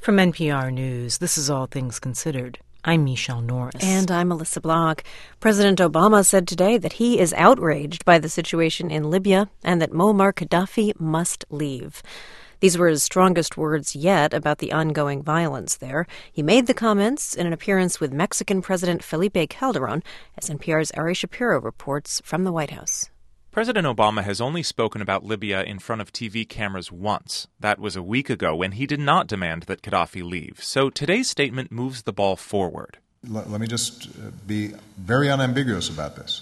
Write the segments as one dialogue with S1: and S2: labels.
S1: From NPR News, this is All Things Considered. I'm Michelle Norris.
S2: And I'm Melissa Block. President Obama said today that he is outraged by the situation in Libya and that Muammar Gaddafi must leave. These were his strongest words yet about the ongoing violence there. He made the comments in an appearance with Mexican President Felipe Calderón, as NPR's Ari Shapiro reports from the White House.
S3: President Obama has only spoken about Libya in front of TV cameras once. That was a week ago when he did not demand that Gaddafi leave. So today's statement moves the ball forward.
S4: Let me just be very unambiguous about this.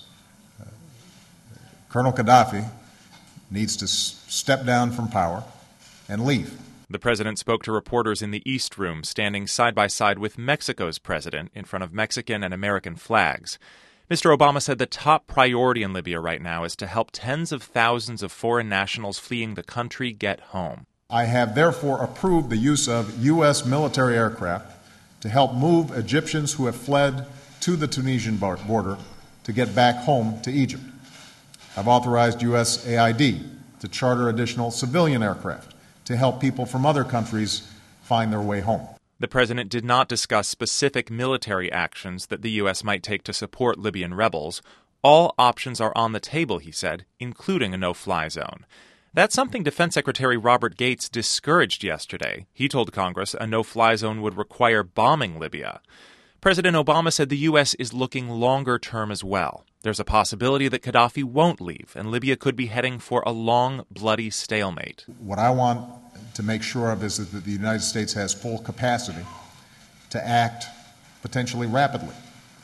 S4: Colonel Gaddafi needs to step down from power and leave.
S3: The president spoke to reporters in the East Room, standing side by side with Mexico's president in front of Mexican and American flags. Mr. Obama said the top priority in Libya right now is to help tens of thousands of foreign nationals fleeing the country get home.
S4: I have therefore approved the use of U.S. military aircraft to help move Egyptians who have fled to the Tunisian border to get back home to Egypt. I've authorized USAID to charter additional civilian aircraft to help people from other countries find their way home.
S3: The president did not discuss specific military actions that the U.S. might take to support Libyan rebels. All options are on the table, he said, including a no-fly zone. That's something Defense Secretary Robert Gates discouraged yesterday. He told Congress a no-fly zone would require bombing Libya. President Obama said the U.S. is looking longer term as well. There's a possibility that Gaddafi won't leave, and Libya could be heading for a long, bloody stalemate.
S4: What I want to make sure of is that the United States has full capacity to act potentially rapidly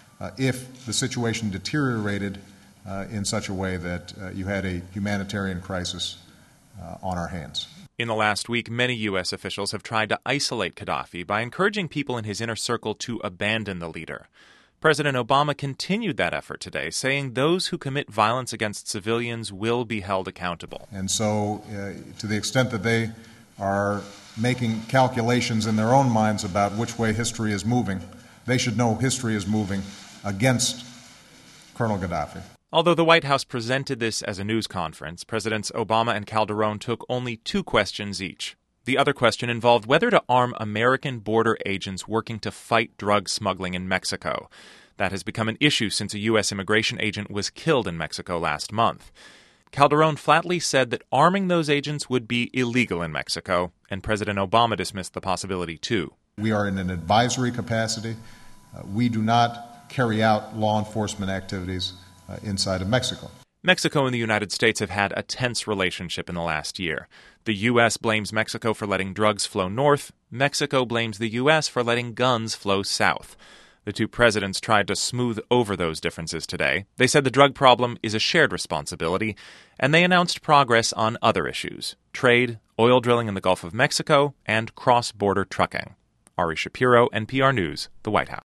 S4: if the situation deteriorated in such a way that you had a humanitarian crisis on our hands.
S3: In the last week, many U.S. officials have tried to isolate Gaddafi by encouraging people in his inner circle to abandon the leader. President Obama continued that effort today, saying those who commit violence against civilians will be held accountable.
S4: And so, to the extent that they are making calculations in their own minds about which way history is moving, they should know history is moving against Colonel Gaddafi.
S3: Although the White House presented this as a news conference, Presidents Obama and Calderón took only 2 questions each. The other question involved whether to arm American border agents working to fight drug smuggling in Mexico. That has become an issue since a U.S. immigration agent was killed in Mexico last month. Calderón flatly said that arming those agents would be illegal in Mexico, and President Obama dismissed the possibility too.
S4: We are in an advisory capacity. We do not carry out law enforcement activities inside of Mexico.
S3: Mexico and the United States have had a tense relationship in the last year. The U.S. blames Mexico for letting drugs flow north. Mexico blames the U.S. for letting guns flow south. The 2 presidents tried to smooth over those differences today. They said the drug problem is a shared responsibility, and they announced progress on other issues: trade, oil drilling in the Gulf of Mexico, and cross-border trucking. Ari Shapiro, NPR News, the White House.